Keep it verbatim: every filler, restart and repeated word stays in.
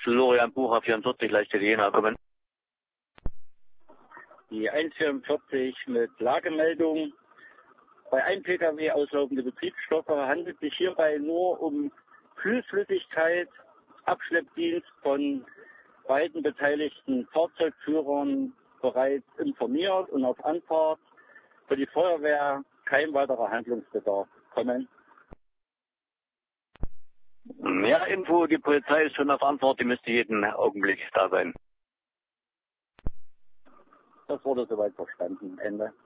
Florian Bucher vierundvierzig, leichte Jena, kommen. Die eins vierundvierzig mit Lagemeldung. Bei einem Pkw auslaufende Betriebsstoffe handelt sich hierbei nur um Kühlflüssigkeit, Abschleppdienst von beiden beteiligten Fahrzeugführern bereits informiert und auf Anfahrt für die Feuerwehr kein weiterer Handlungsbedarf. Kommen. Mehr Info, die Polizei ist schon auf Antwort, die müsste jeden Augenblick da sein. Das wurde soweit verstanden. Ende.